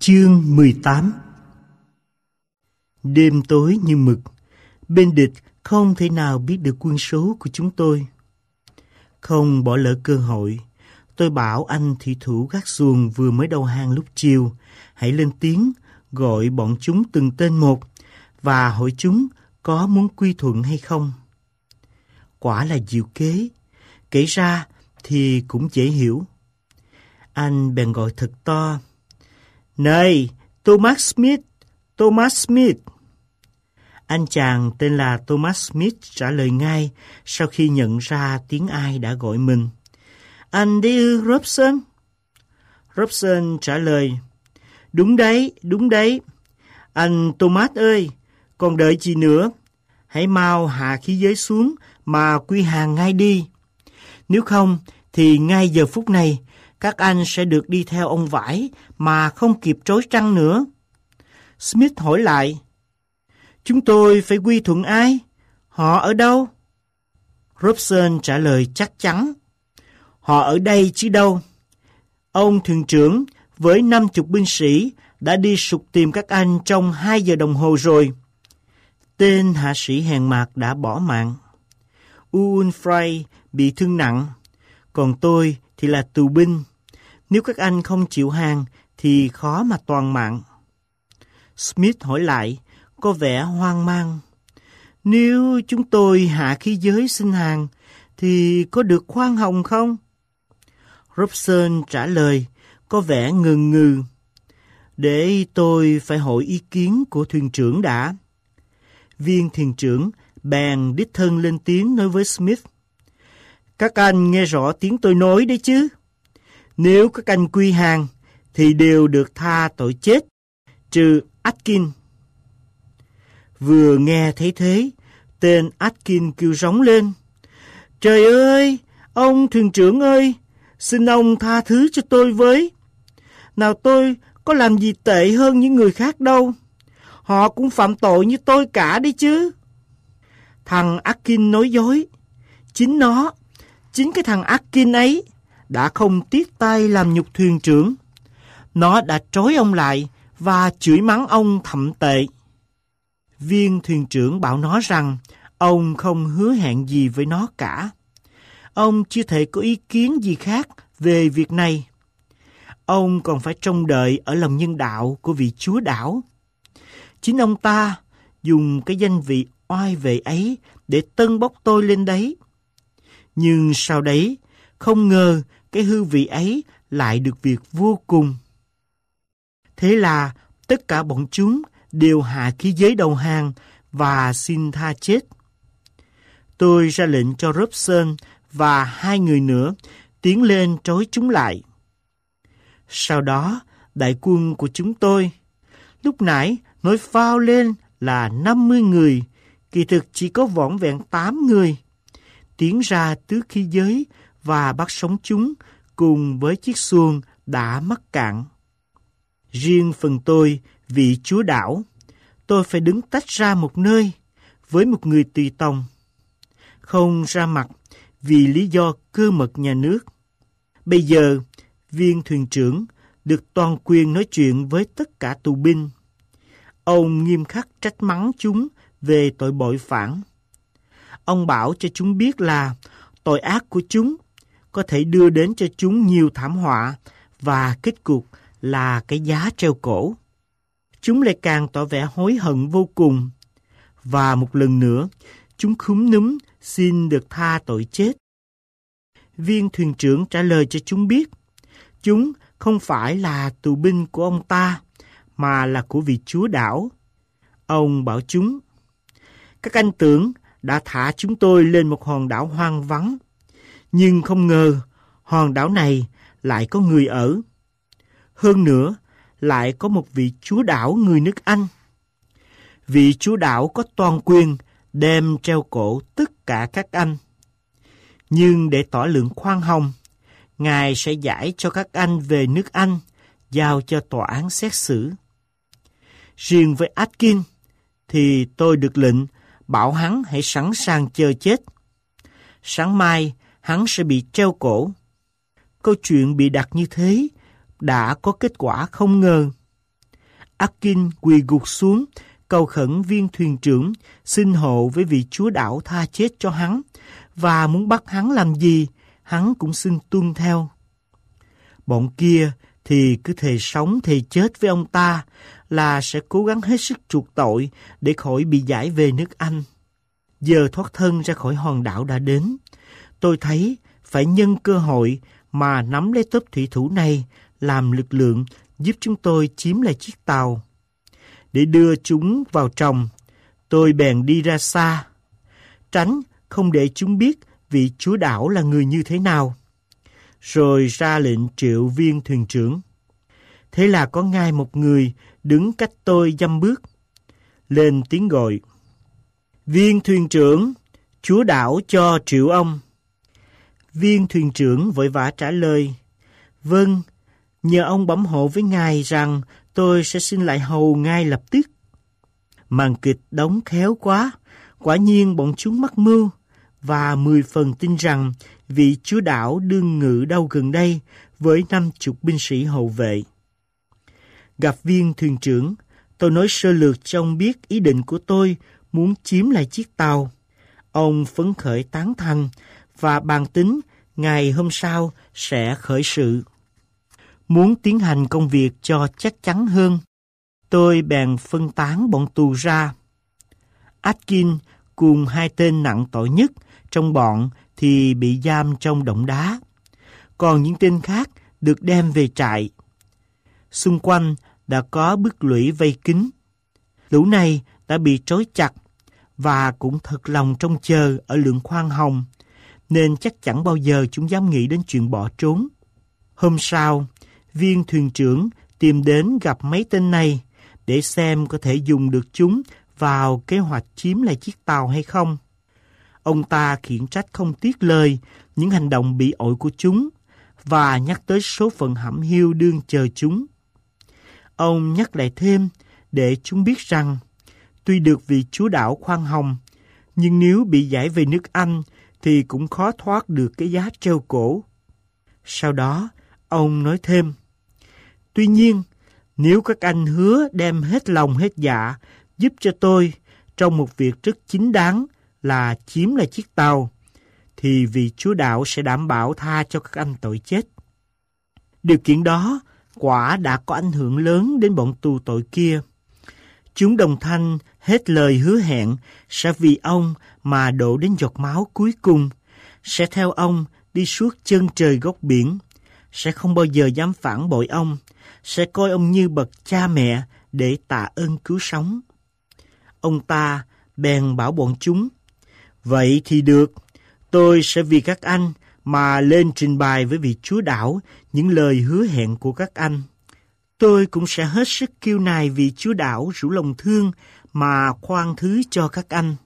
Chương 18. Đêm tối như mực, bên địch không thể nào biết được quân số của chúng tôi. Không bỏ lỡ cơ hội, tôi bảo anh thủy thủ gác xuồng vừa mới đầu hàng lúc chiều, hãy lên tiếng gọi bọn chúng từng tên một và hỏi chúng có muốn quy thuận hay không. Quả là diệu kế, kể ra thì cũng dễ hiểu. Anh bèn gọi thật to: "Này, Thomas Smith, Thomas Smith!" Anh chàng tên là Thomas Smith trả lời ngay sau khi nhận ra tiếng ai đã gọi mình. "Anh đấy ư, Robson?" Robson trả lời: đúng đấy. Anh Thomas ơi, còn đợi gì nữa? Hãy mau hạ khí giới xuống mà quy hàng ngay đi. Nếu không thì ngay giờ phút này các anh sẽ được đi theo ông vải mà không kịp trối trăng nữa. Smith hỏi lại: "Chúng tôi phải quy thuận ai? Họ ở đâu?" Robson trả lời chắc chắn: "Họ ở đây chứ đâu. Ông thuyền trưởng với 50 binh sĩ đã đi sục tìm các anh trong 2 giờ đồng hồ rồi." Tên hạ sĩ hèn mạc đã bỏ mạng. Ewan Fry bị thương nặng, còn tôi thì là tù binh. Nếu các anh không chịu hàng thì khó mà toàn mạng. Smith hỏi lại, có vẻ hoang mang: "Nếu chúng tôi hạ khí giới xin hàng thì có được khoan hồng không?" Robson trả lời, có vẻ ngần ngừ: "Để tôi phải hỏi ý kiến của thuyền trưởng đã." Viên thuyền trưởng bèn đích thân lên tiếng nói với Smith: "Các anh nghe rõ tiếng tôi nói đấy chứ? Nếu các anh quy hàng thì đều được tha tội chết, trừ Atkin." Vừa nghe thấy thế, tên Atkin kêu rống lên: "Trời ơi, ông thuyền trưởng ơi, xin ông tha thứ cho tôi với. Nào tôi có làm gì tệ hơn những người khác đâu. Họ cũng phạm tội như tôi cả đấy chứ." Thằng Atkin nói dối. Chính cái thằng Atkin ấy đã không tiếc tay làm nhục thuyền trưởng. Nó đã trói ông lại và chửi mắng ông thậm tệ. Viên thuyền trưởng bảo nó rằng ông không hứa hẹn gì với nó cả. Ông chưa thể có ý kiến gì khác về việc này. Ông còn phải trông đợi ở lòng nhân đạo của vị chúa đảo. Chính ông ta dùng cái danh vị oai vệ ấy để tâng bốc tôi lên đấy. Nhưng sau đấy, không ngờ cái hư vị ấy lại được việc vô cùng. Thế là tất cả bọn chúng đều hạ khí giới đầu hàng và xin tha chết. Tôi ra lệnh cho Robson và 2 người nữa tiến lên trói chúng lại. Sau đó, đại quân của chúng tôi, lúc nãy nói phao lên là 50 người, kỳ thực chỉ có vỏn vẹn 8 người, tiến ra tước khí giới và bắt sống chúng cùng với chiếc xuồng đã mắc cạn. Riêng phần tôi, vị chúa đảo, tôi phải đứng tách ra một nơi với một người tùy tòng, không ra mặt vì lý do cơ mật nhà nước. Bây giờ, viên thuyền trưởng được toàn quyền nói chuyện với tất cả tù binh. Ông nghiêm khắc trách mắng chúng về tội bội phản. Ông bảo cho chúng biết là tội ác của chúng có thể đưa đến cho chúng nhiều thảm họa và kết cục là cái giá treo cổ. Chúng lại càng tỏ vẻ hối hận vô cùng. Và một lần nữa, chúng khúm núm xin được tha tội chết. Viên thuyền trưởng trả lời cho chúng biết, chúng không phải là tù binh của ông ta, mà là của vị chúa đảo. Ông bảo chúng: "Các anh tưởng đã thả chúng tôi lên một hòn đảo hoang vắng, nhưng không ngờ hòn đảo này lại có người ở. Hơn nữa, lại có một vị chúa đảo người nước Anh. Vị chúa đảo có toàn quyền đem treo cổ tất cả các anh. Nhưng để tỏ lượng khoan hồng, Ngài sẽ giải cho các anh về nước Anh, giao cho tòa án xét xử. Riêng với Atkin thì tôi được lệnh bảo hắn hãy sẵn sàng chờ chết. Sáng mai hắn sẽ bị treo cổ." Câu chuyện bị đặt như thế đã có kết quả không ngờ. Atkin quỳ gục xuống, cầu khẩn viên thuyền trưởng xin hộ với vị chúa đảo tha chết cho hắn, và muốn bắt hắn làm gì, hắn cũng xin tuân theo. Bọn kia thì cứ thề sống thề chết với ông ta là sẽ cố gắng hết sức chuộc tội để khỏi bị giải về nước Anh. Giờ thoát thân ra khỏi hòn đảo đã đến. Tôi thấy phải nhân cơ hội mà nắm lấy tốp thủy thủ này làm lực lượng giúp chúng tôi chiếm lại chiếc tàu. Để đưa chúng vào tròng, tôi bèn đi ra xa, tránh không để chúng biết vị chúa đảo là người như thế nào. Rồi ra lệnh triệu viên thuyền trưởng. Thế là có ngay một người đứng cách tôi dăm bước, lên tiếng gọi: "Viên thuyền trưởng, chúa đảo cho triệu ông." Viên thuyền trưởng vội vã trả lời: "Vâng, nhờ ông bẩm hộ với ngài rằng tôi sẽ xin lại hầu ngay lập tức." Màn kịch đóng khéo quá, quả nhiên bọn chúng mắc mưu, và 10 phần tin rằng vị chúa đảo đương ngự đâu gần đây với 50 binh sĩ hầu vệ. Gặp viên thuyền trưởng, tôi nói sơ lược cho ông biết ý định của tôi muốn chiếm lại chiếc tàu. Ông phấn khởi tán thành và bàn tính ngày hôm sau sẽ khởi sự. Muốn tiến hành công việc cho chắc chắn hơn, tôi bèn phân tán bọn tù ra. Atkin cùng 2 tên nặng tội nhất trong bọn thì bị giam trong động đá, còn những tên khác được đem về trại. Xung quanh đã có bức lũy vây kín. Lũ này đã bị trói chặt và cũng thật lòng trông chờ ở lượng khoan hồng, nên chắc chẳng bao giờ chúng dám nghĩ đến chuyện bỏ trốn. Hôm sau, viên thuyền trưởng tìm đến gặp mấy tên này để xem có thể dùng được chúng vào kế hoạch chiếm lại chiếc tàu hay không. Ông ta khiển trách không tiếc lời những hành động bị ổi của chúng và nhắc tới số phận hẩm hiu đương chờ chúng. Ông nhắc lại thêm để chúng biết rằng tuy được vị chúa đảo khoan hồng, nhưng nếu bị giải về nước Anh thì cũng khó thoát được cái giá treo cổ. Sau đó, ông nói thêm: "Tuy nhiên, nếu các anh hứa đem hết lòng hết dạ giúp cho tôi trong một việc rất chính đáng là chiếm lại chiếc tàu, thì vị chúa đảo sẽ đảm bảo tha cho các anh tội chết." Điều kiện đó quả đã có ảnh hưởng lớn đến bọn tù tội kia. Chúng đồng thanh hết lời hứa hẹn sẽ vì ông mà đổ đến giọt máu cuối cùng, sẽ theo ông đi suốt chân trời góc biển, sẽ không bao giờ dám phản bội ông, sẽ coi ông như bậc cha mẹ để tạ ơn cứu sống. Ông ta bèn bảo bọn chúng: "Vậy thì được, tôi sẽ vì các anh mà lên trình bày với vị chúa đảo những lời hứa hẹn của các anh. Tôi cũng sẽ hết sức kêu nài vị chúa đảo rủ lòng thương mà khoan thứ cho các anh."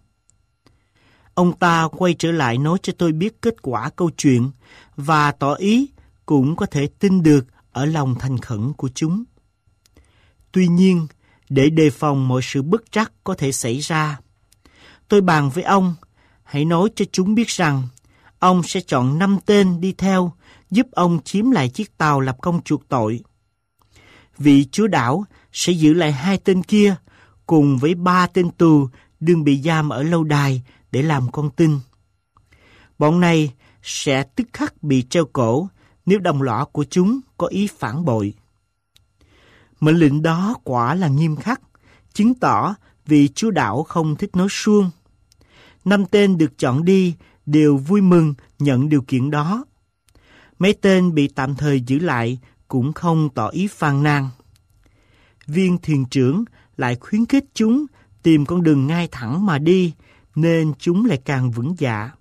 Ông ta quay trở lại nói cho tôi biết kết quả câu chuyện và tỏ ý cũng có thể tin được ở lòng thành khẩn của chúng. Tuy nhiên, để đề phòng mọi sự bất trắc có thể xảy ra, tôi bàn với ông, hãy nói cho chúng biết rằng ông sẽ chọn 5 tên đi theo giúp ông chiếm lại chiếc tàu lập công chuộc tội. Vị chúa đảo sẽ giữ lại 2 tên kia cùng với 3 tên tù đương bị giam ở lâu đài để làm con tin. Bọn này sẽ tức khắc bị treo cổ nếu đồng lõa của chúng có ý phản bội. Mệnh lệnh đó quả là nghiêm khắc, chứng tỏ vị chúa đảo không thích nói suông. 5 tên được chọn đi đều vui mừng nhận điều kiện đó. Mấy tên bị tạm thời giữ lại cũng không tỏ ý phàn nàn. Viên thuyền trưởng lại khuyến khích chúng tìm con đường ngay thẳng mà đi, nên chúng lại càng vững dạ.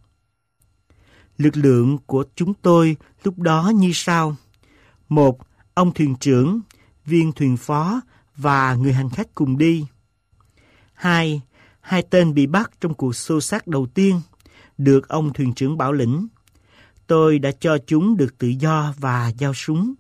Lực lượng của chúng tôi lúc đó như sau: 1. Ông thuyền trưởng, viên thuyền phó và người hành khách cùng đi. 2. 2 tên bị bắt trong cuộc xô xát đầu tiên, được ông thuyền trưởng bảo lĩnh. Tôi đã cho chúng được tự do và giao súng.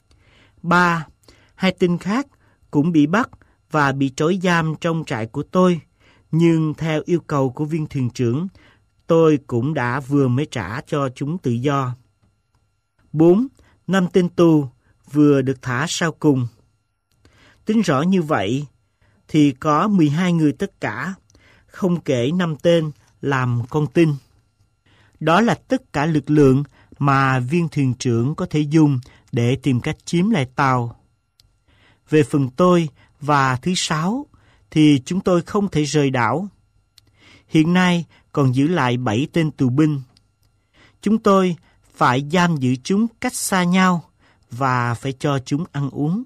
3. 2 tên khác cũng bị bắt và bị trói giam trong trại của tôi, nhưng theo yêu cầu của viên thuyền trưởng, tôi cũng đã vừa mới trả cho chúng tự do. 4. 5 tên tù vừa được thả sau cùng. Tính rõ như vậy thì có 12 người tất cả, không kể 5 tên làm con tin. Đó là tất cả lực lượng mà viên thuyền trưởng có thể dùng để tìm cách chiếm lại tàu. Về phần tôi và thứ 6 thì chúng tôi không thể rời đảo. Hiện nay còn giữ lại 7 tên tù binh. Chúng tôi phải giam giữ chúng cách xa nhau và phải cho chúng ăn uống.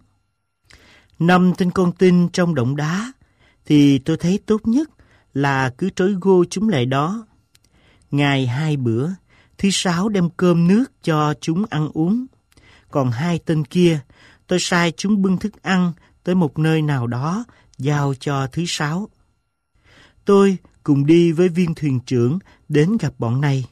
5 tên con tin trong động đá thì tôi thấy tốt nhất là cứ trói gô chúng lại đó. Ngày 2 bữa, thứ 6 đem cơm nước cho chúng ăn uống. Còn 2 tên kia, tôi sai chúng bưng thức ăn tới một nơi nào đó, giao cho thứ 6. Tôi cùng đi với viên thuyền trưởng đến gặp bọn này.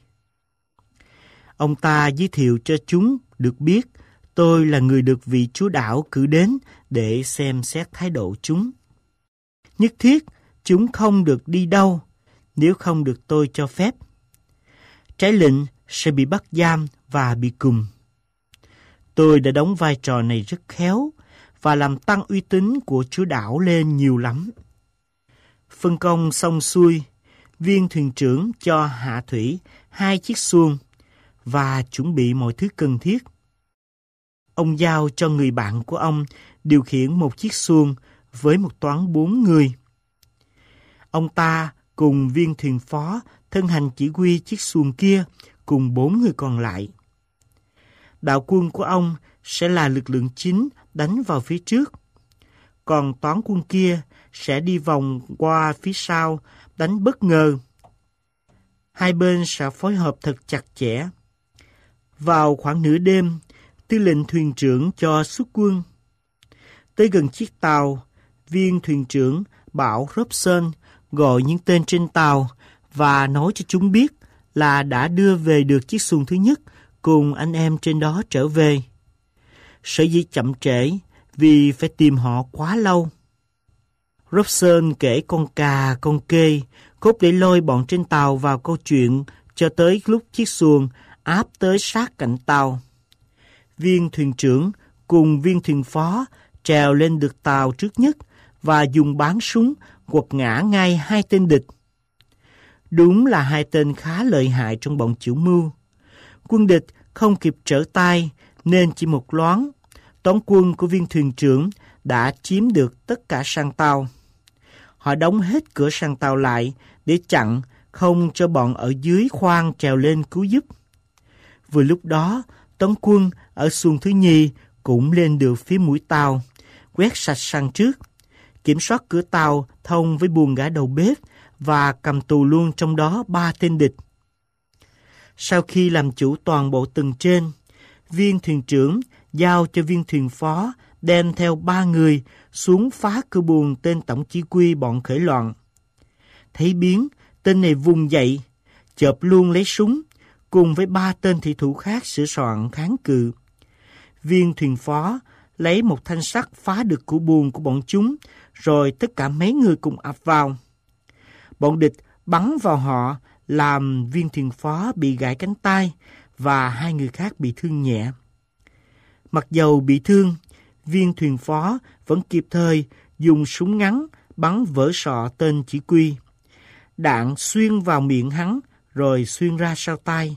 Ông ta giới thiệu cho chúng được biết tôi là người được vị chúa đảo cử đến để xem xét thái độ chúng. Nhất thiết chúng không được đi đâu nếu không được tôi cho phép. Trái lệnh sẽ bị bắt giam và bị cùm. Tôi đã đóng vai trò này rất khéo và làm tăng uy tín của chúa đảo lên nhiều lắm. Phân công xong xuôi, viên thuyền trưởng cho hạ thủy 2 chiếc xuông và chuẩn bị mọi thứ cần thiết. Ông giao cho người bạn của ông điều khiển một chiếc xuông với một toán 4 người. Ông ta cùng viên thuyền phó thân hành chỉ huy chiếc xuông kia cùng 4 người còn lại. Đạo quân của ông sẽ là lực lượng chính đánh vào phía trước, còn toán quân kia sẽ đi vòng qua phía sau đánh bất ngờ. Hai bên sẽ phối hợp thật chặt chẽ. Vào khoảng nửa đêm, tư lệnh thuyền trưởng cho xuất quân. Tới gần chiếc tàu, viên thuyền trưởng bảo Robson gọi những tên trên tàu và nói cho chúng biết là đã đưa về được chiếc xuồng thứ nhất cùng anh em trên đó trở về. Sở dĩ chậm trễ vì phải tìm họ quá lâu. Robson kể con cà, con kê, cốt để lôi bọn trên tàu vào câu chuyện cho tới lúc chiếc xuồng áp tới sát cạnh tàu. Viên thuyền trưởng cùng viên thuyền phó trèo lên được tàu trước nhất và dùng báng súng quật ngã ngay 2 tên địch. Đúng là 2 tên khá lợi hại trong bọn chủ mưu. Quân địch không kịp trở tay nên chỉ một loáng, toán quân của viên thuyền trưởng đã chiếm được tất cả sang tàu. Họ đóng hết cửa sang tàu lại để chặn không cho bọn ở dưới khoang trèo lên cứu giúp. Vừa lúc đó, toán quân ở xuồng thứ nhì cũng lên được phía mũi tàu, quét sạch sang trước, kiểm soát cửa tàu thông với buồng gã đầu bếp và cầm tù luôn trong đó 3 tên địch. Sau khi làm chủ toàn bộ tầng trên, viên thuyền trưởng giao cho viên thuyền phó đem theo 3 người xuống phá cửa buồng tên tổng chỉ huy bọn khởi loạn. Thấy biến, tên này vùng dậy, chộp luôn lấy súng, cùng với 3 tên thủy thủ khác sửa soạn kháng cự. Viên thuyền phó lấy một thanh sắt phá được cửa buồng của bọn chúng, rồi tất cả mấy người cùng ập vào. Bọn địch bắn vào họ, làm viên thuyền phó bị gãy cánh tay và 2 người khác bị thương nhẹ. Mặc dầu bị thương, viên thuyền phó vẫn kịp thời dùng súng ngắn bắn vỡ sọ tên chỉ huy. Đạn xuyên vào miệng hắn rồi xuyên ra sau tay.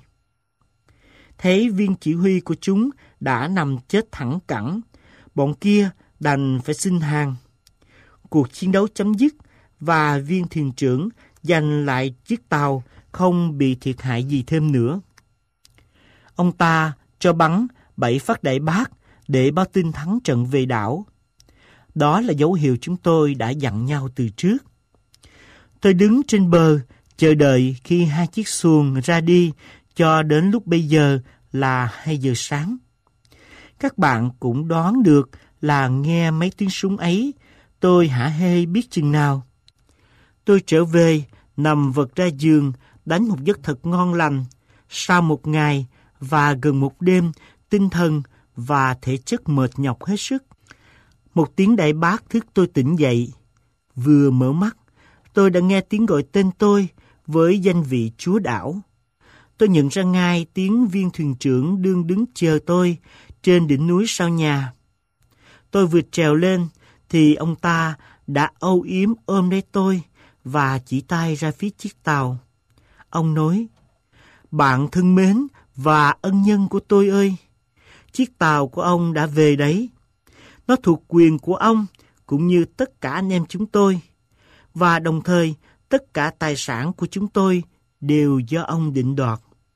Thấy viên chỉ huy của chúng đã nằm chết thẳng cẳng, bọn kia đành phải xin hàng. Cuộc chiến đấu chấm dứt và viên thuyền trưởng giành lại chiếc tàu không bị thiệt hại gì thêm nữa. Ông ta cho bắn 7 phát đại bác để báo tin thắng trận về đảo. Đó là dấu hiệu chúng tôi đã dặn nhau từ trước. Tôi đứng trên bờ chờ đợi khi 2 chiếc xuồng ra đi cho đến lúc bây giờ là 2 giờ sáng. Các bạn cũng đoán được là nghe mấy tiếng súng ấy, tôi hả hê biết chừng nào. Tôi trở về, nằm vật ra giường, đánh một giấc thật ngon lành. Sau một ngày và gần một đêm, tinh thần và thể chất mệt nhọc hết sức. Một tiếng đại bác thức tôi tỉnh dậy. Vừa mở mắt, tôi đã nghe tiếng gọi tên tôi với danh vị chúa đảo. Tôi nhận ra ngay tiếng viên thuyền trưởng đương đứng chờ tôi trên đỉnh núi sau nhà. Tôi vừa trèo lên thì ông ta đã âu yếm ôm lấy tôi và chỉ tay ra phía chiếc tàu. Ông nói, bạn thân mến và ân nhân của tôi ơi, chiếc tàu của ông đã về đấy. Nó thuộc quyền của ông cũng như tất cả anh em chúng tôi. Và đồng thời tất cả tài sản của chúng tôi đều do ông định đoạt.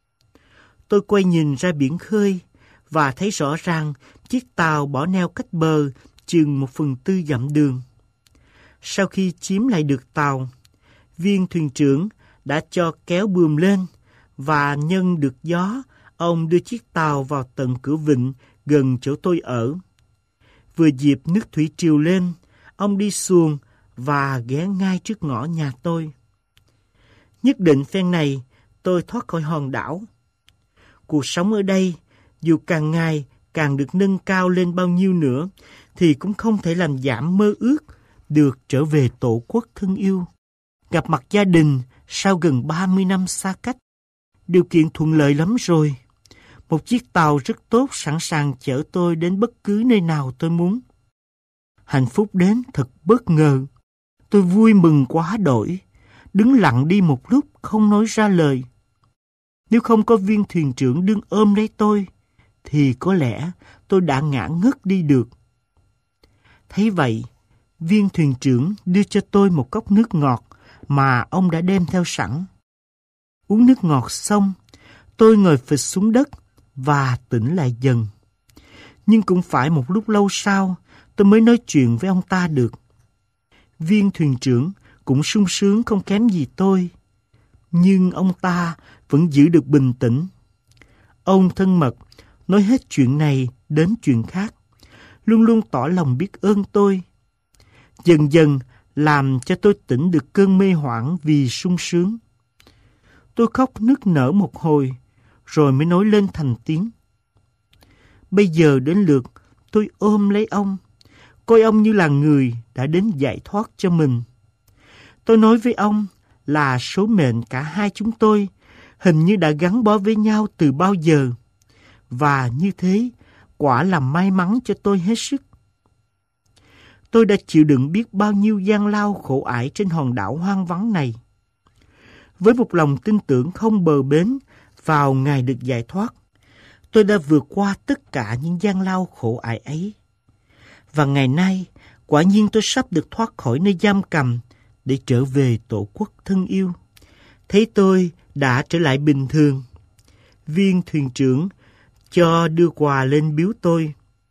Tôi quay nhìn ra biển khơi và thấy rõ ràng chiếc tàu bỏ neo cách bờ chừng 1/4 dặm đường. Sau khi chiếm lại được tàu, viên thuyền trưởng đã cho kéo buồm lên và nhân được gió, ông đưa chiếc tàu vào tận cửa vịnh gần chỗ tôi ở. Vừa dịp nước thủy triều lên, ông đi xuồng và ghé ngay trước ngõ nhà tôi. Nhất định phen này tôi thoát khỏi hòn đảo. Cuộc sống ở đây, dù càng ngày càng được nâng cao lên bao nhiêu nữa, thì cũng không thể làm giảm mơ ước được trở về tổ quốc thân yêu. Gặp mặt gia đình sau gần 30 năm xa cách. Điều kiện thuận lợi lắm rồi. Một chiếc tàu rất tốt sẵn sàng chở tôi đến bất cứ nơi nào tôi muốn. Hạnh phúc đến thật bất ngờ. Tôi vui mừng quá đổi, đứng lặng đi một lúc không nói ra lời. Nếu không có viên thuyền trưởng đương ôm lấy tôi, thì có lẽ tôi đã ngã ngất đi được. Thấy vậy, viên thuyền trưởng đưa cho tôi một cốc nước ngọt mà ông đã đem theo sẵn. Uống nước ngọt xong, tôi ngồi phịch xuống đất và tỉnh lại dần. Nhưng cũng phải một lúc lâu sau, tôi mới nói chuyện với ông ta được. Viên thuyền trưởng cũng sung sướng không kém gì tôi. Nhưng ông ta vẫn giữ được bình tĩnh. Ông thân mật nói hết chuyện này đến chuyện khác, luôn luôn tỏ lòng biết ơn tôi. Dần dần làm cho tôi tỉnh được cơn mê hoảng vì sung sướng. Tôi khóc nức nở một hồi, rồi mới nói lên thành tiếng. Bây giờ đến lượt tôi ôm lấy ông, coi ông như là người đã đến giải thoát cho mình. Tôi nói với ông là số mệnh cả hai chúng tôi hình như đã gắn bó với nhau từ bao giờ, và như thế quả là may mắn cho tôi hết sức. Tôi đã chịu đựng biết bao nhiêu gian lao khổ ải trên hòn đảo hoang vắng này. Với một lòng tin tưởng không bờ bến vào ngày được giải thoát, tôi đã vượt qua tất cả những gian lao khổ ải ấy. Và ngày nay, quả nhiên tôi sắp được thoát khỏi nơi giam cầm để trở về tổ quốc thân yêu. Thấy tôi đã trở lại bình thường, viên thuyền trưởng cho đưa quà lên biếu tôi.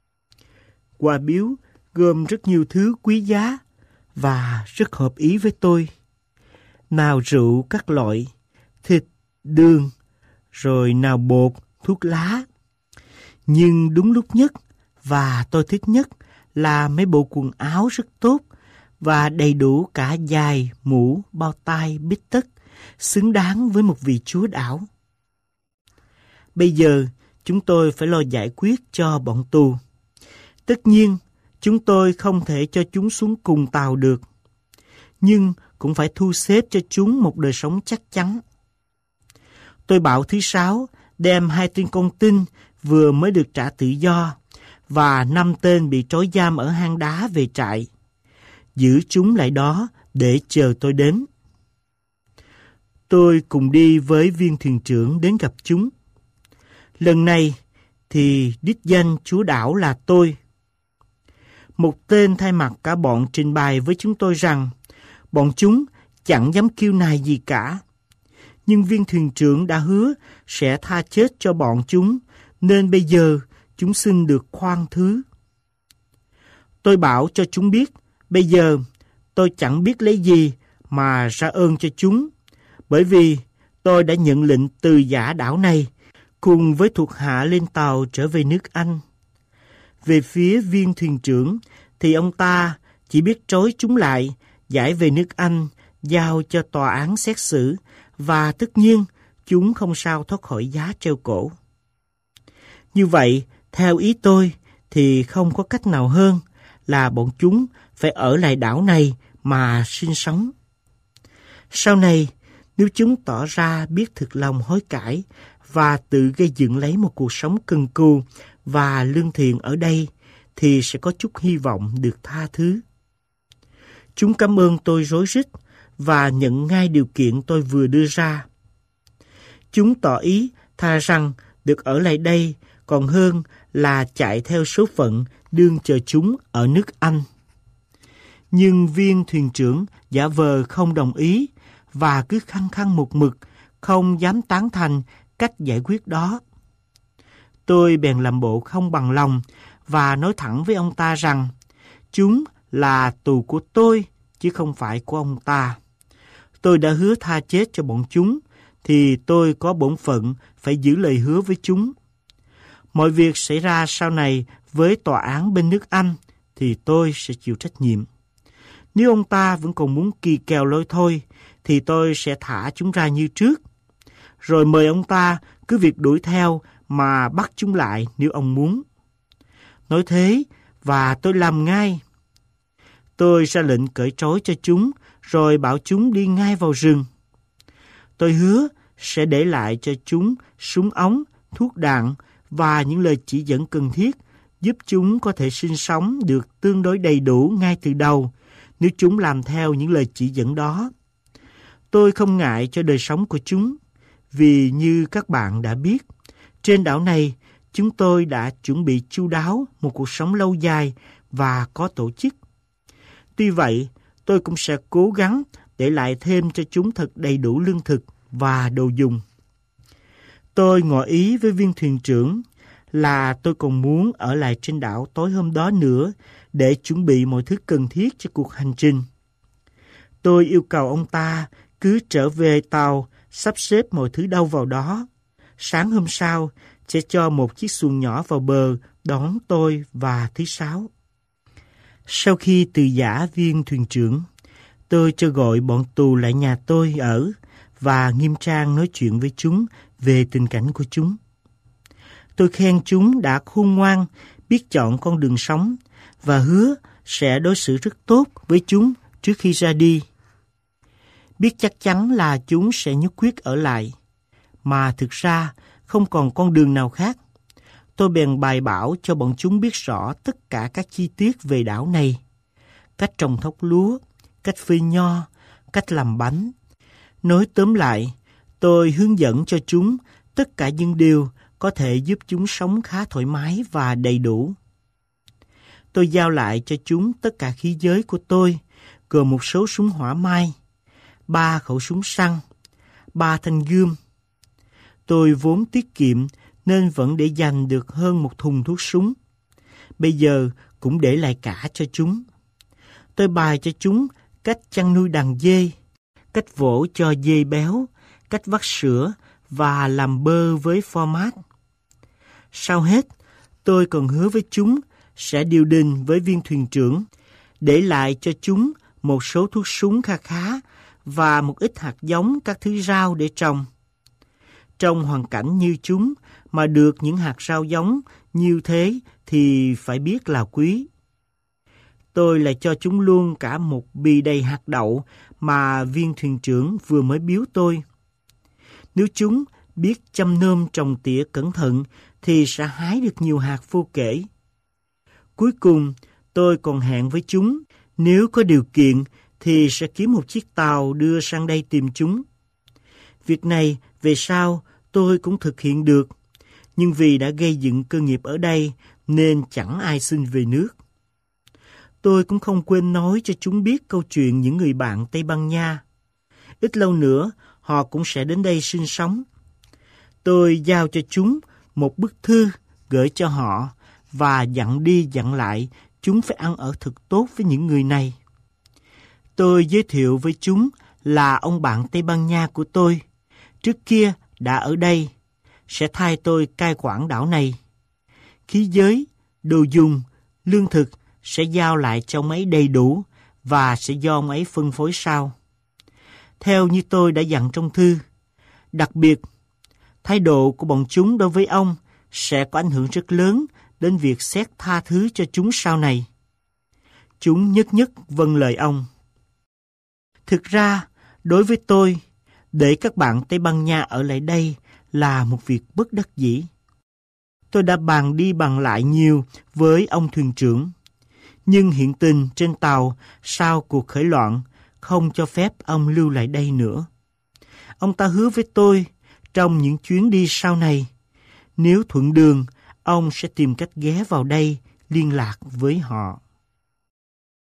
Quà biếu gồm rất nhiều thứ quý giá và rất hợp ý với tôi. Nào rượu các loại, thịt, đường, rồi nào bột, thuốc lá. Nhưng đúng lúc nhất và tôi thích nhất là mấy bộ quần áo rất tốt và đầy đủ cả giày, mũ, bao tay, bít tất, xứng đáng với một vị chúa đảo. Bây giờ chúng tôi phải lo giải quyết cho bọn tù. Tất nhiên, chúng tôi không thể cho chúng xuống cùng tàu được, nhưng cũng phải thu xếp cho chúng một đời sống chắc chắn. Tôi bảo thứ Sáu đem 2 tên con tin vừa mới được trả tự do và 5 tên bị trói giam ở hang đá về trại, giữ chúng lại đó để chờ tôi đến. Tôi cùng đi với viên thuyền trưởng đến gặp chúng. Lần này thì đích danh chúa đảo là tôi. Một tên thay mặt cả bọn trình bày với chúng tôi rằng bọn chúng chẳng dám kiêu nài gì cả. Nhưng viên thuyền trưởng đã hứa sẽ tha chết cho bọn chúng, nên bây giờ chúng xin được khoan thứ. Tôi bảo cho chúng biết, bây giờ tôi chẳng biết lấy gì mà ra ơn cho chúng, bởi vì tôi đã nhận lệnh từ giã đảo này cùng với thuộc hạ lên tàu trở về nước Anh. Về phía viên thuyền trưởng thì ông ta chỉ biết trói chúng lại, giải về nước Anh, giao cho tòa án xét xử, và tất nhiên chúng không sao thoát khỏi giá treo cổ. Như vậy, theo ý tôi thì không có cách nào hơn là bọn chúng phải ở lại đảo này mà sinh sống. Sau này, nếu chúng tỏ ra biết thực lòng hối cải và tự gây dựng lấy một cuộc sống cần cù và lương thiện ở đây, thì sẽ có chút hy vọng được tha thứ. Chúng cảm ơn tôi rối rít và nhận ngay điều kiện tôi vừa đưa ra. Chúng tỏ ý thà rằng được ở lại đây còn hơn là chạy theo số phận đương chờ chúng ở nước Anh. Nhưng viên thuyền trưởng giả vờ không đồng ý và cứ khăng khăng một mực, không dám tán thành cách giải quyết đó. Tôi bèn làm bộ không bằng lòng và nói thẳng với ông ta rằng chúng là tù của tôi chứ không phải của ông ta. Tôi đã hứa tha chết cho bọn chúng thì tôi có bổn phận phải giữ lời hứa với chúng. Mọi việc xảy ra sau này với tòa án bên nước Anh thì tôi sẽ chịu trách nhiệm. Nếu ông ta vẫn còn muốn kỳ kèo lôi thôi thì tôi sẽ thả chúng ra như trước. Rồi mời ông ta cứ việc đuổi theo mà bắt chúng lại nếu ông muốn. Nói thế và tôi làm ngay. Tôi ra lệnh cởi trói cho chúng rồi bảo chúng đi ngay vào rừng. Tôi hứa sẽ để lại cho chúng súng ống, thuốc đạn và những lời chỉ dẫn cần thiết giúp chúng có thể sinh sống được tương đối đầy đủ ngay từ đầu nếu chúng làm theo những lời chỉ dẫn đó. Tôi không ngại cho đời sống của chúng vì như các bạn đã biết, trên đảo này chúng tôi đã chuẩn bị chu đáo một cuộc sống lâu dài và có tổ chức. Tuy vậy, tôi cũng sẽ cố gắng để lại thêm cho chúng thật đầy đủ lương thực và đồ dùng. Tôi ngỏ ý với viên thuyền trưởng là tôi còn muốn ở lại trên đảo tối hôm đó nữa để chuẩn bị mọi thứ cần thiết cho cuộc hành trình. Tôi yêu cầu ông ta cứ trở về tàu, sắp xếp mọi thứ đâu vào đó. Sáng hôm sau, sẽ cho một chiếc xuồng nhỏ vào bờ đón tôi và thứ Sáu. Sau khi từ giã viên thuyền trưởng, tôi cho gọi bọn tù lại nhà tôi ở và nghiêm trang nói chuyện với chúng về tình cảnh của chúng. Tôi khen chúng đã khôn ngoan, biết chọn con đường sống và hứa sẽ đối xử rất tốt với chúng trước khi ra đi. Biết chắc chắn là chúng sẽ nhất quyết ở lại, mà thực ra không còn con đường nào khác. Tôi bèn bài bảo cho bọn chúng biết rõ tất cả các chi tiết về đảo này. Cách trồng thóc lúa, cách phơi nho, cách làm bánh. Nói tóm lại, tôi hướng dẫn cho chúng tất cả những điều có thể giúp chúng sống khá thoải mái và đầy đủ. Tôi giao lại cho chúng tất cả khí giới của tôi, gồm một số súng hỏa mai, 3 khẩu súng săn, 3 thanh gươm. Tôi vốn tiết kiệm nên vẫn để dành được hơn 1 thùng thuốc súng. Bây giờ cũng để lại cả cho chúng. Tôi bày cho chúng cách chăn nuôi đàn dê, cách vỗ cho dê béo, cách vắt sữa và làm bơ với format. Sau hết, tôi còn hứa với chúng sẽ điều đình với viên thuyền trưởng, để lại cho chúng một số thuốc súng kha khá và một ít hạt giống các thứ rau để trồng. Trong hoàn cảnh như chúng mà được những hạt rau giống như thế thì phải biết là quý. Tôi lại cho chúng luôn cả một bì đầy hạt đậu mà viên thuyền trưởng vừa mới biếu tôi. Nếu chúng biết chăm nom trồng tỉa cẩn thận thì sẽ hái được nhiều hạt vô kể. Cuối cùng, tôi còn hẹn với chúng, nếu có điều kiện thì sẽ kiếm một chiếc tàu đưa sang đây tìm chúng. Việc này về sau tôi cũng thực hiện được, nhưng vì đã gây dựng cơ nghiệp ở đây nên chẳng ai xin về nước. Tôi cũng không quên nói cho chúng biết câu chuyện những người bạn Tây Ban Nha. Ít lâu nữa, họ cũng sẽ đến đây sinh sống. Tôi giao cho chúng một bức thư gửi cho họ và dặn đi dặn lại chúng phải ăn ở thật tốt với những người này. Tôi giới thiệu với chúng là ông bạn Tây Ban Nha của tôi, trước kia đã ở đây, sẽ thay tôi cai quản đảo này. Khí giới, đồ dùng, lương thực sẽ giao lại cho ông ấy đầy đủ và sẽ do ông ấy phân phối sau. Theo như tôi đã dặn trong thư, đặc biệt, thái độ của bọn chúng đối với ông sẽ có ảnh hưởng rất lớn đến việc xét tha thứ cho chúng sau này. Chúng nhất nhất vâng lời ông. Thực ra, đối với tôi, để các bạn Tây Ban Nha ở lại đây là một việc bất đắc dĩ. Tôi đã bàn đi bàn lại nhiều với ông thuyền trưởng. Nhưng hiện tình trên tàu sau cuộc khởi loạn không cho phép ông lưu lại đây nữa. Ông ta hứa với tôi trong những chuyến đi sau này, nếu thuận đường, ông sẽ tìm cách ghé vào đây liên lạc với họ.